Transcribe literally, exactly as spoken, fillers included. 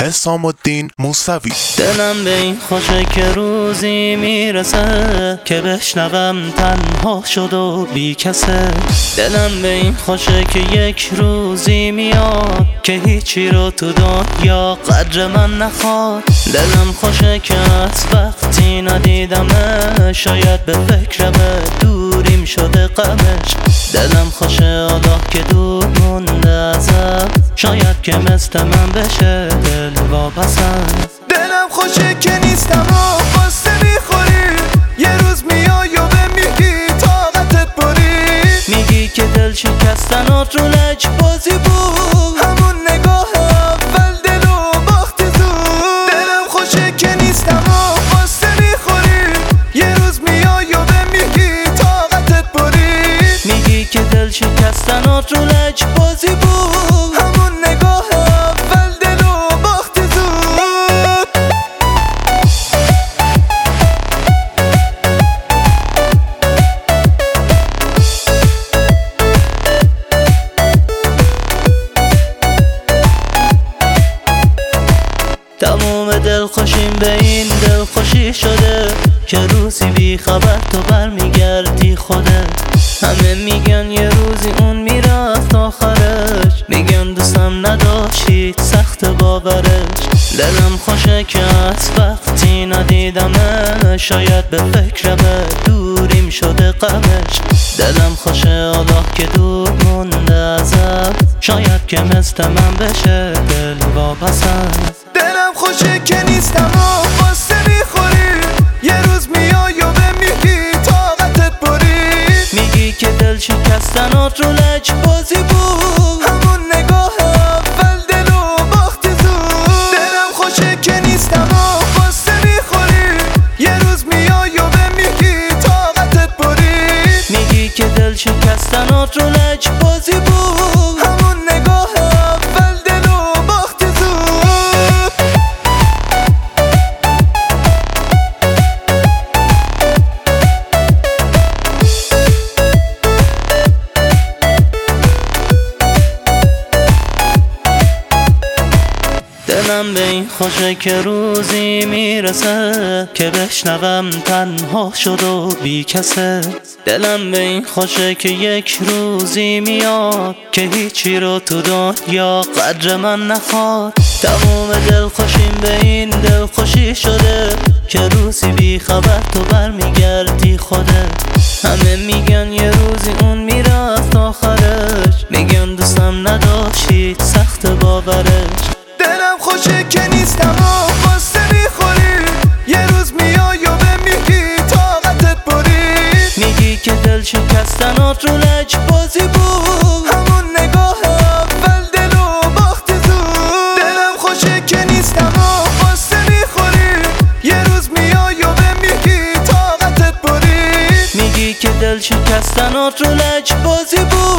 حسام الدین موسوی. دلم به این خوشه که روزی میرسه که بشنوم تنها شد و بی کسه. دلم به این خوشه که یک روزی میاد که هیچی رو تو دنیا قدر من نخواد. دلم خوشه که از وقتی ندیدمه شاید به فکر به دوریم شده غمش. دلم خوشه حالا که دور مونده ازم شاید که مثل من بشه دل واپسم. دلم خوشه که نیستم و قصه میخوری، یه روز میای و به میگی طاقتت برید. میگی که دل شکستنات رو لج بازی بود، همون نگاه اول دل و باختی زود. دلم خوشه که نیستم و قصه میخوری، یه روز میای و به میگی طاقتت برید. میگی که دل شکستنات رو لج بازی بود، همون نگاه اول دل و باختی زود. تموم دل خوشیم به این دل خوشی شده که روزی بی خبر تو برمیگردی خودت. همه میگن یه روزی اون میرفت آخرش، میگن دوستم نداشتی سخت باورش. دلم خوشه که از وقتی ندیدمه شاید به فکر به دوریم شده غمش. دلم خوشه حالا که دور مونده ازم شاید که مثل من بشه دل واپسم. دلم خوشه که نیستم و قصه میخوری، یه روز میای و به میگی طاقتت برید. میگی که دل شکستنات رو لج بازی بود، همون نگاه اول دل و باختی زود. دلم خوشه که نیستم و قصه میخوری، یه روز میای و به میگی طاقتت برید. میگی که دل شکستنات رو لج بازی بود، همون نگاه اول دل و باختی زود. دلم به این خوشه که روزی میرسه که بشنوم تنها شد و بی کسه. دلم به این خوشه که یک روزی میاد که هیچی رو تو دنیا قدر من نخواد. تموم دل خوشیم به این دل خوشی شده که روزی بی خبر تو برمیگردی خودت. همه میگن یه روزی اون میرفت آخرش، میگن دوستم نداشتی سخت باورش. دلم خوشه که نیستم و قصه میخوری، یه روز میای و به میگی طاقتت برید. میگی که دل شکستنات رو لج بازی بود، همون نگاه اول دل و باختی زود. دلم خوشه که نیستم و قصه میخوری، یه روز میای و به میگی طاقتت برید. میگی که دل شکستنات رو لج بازی بود.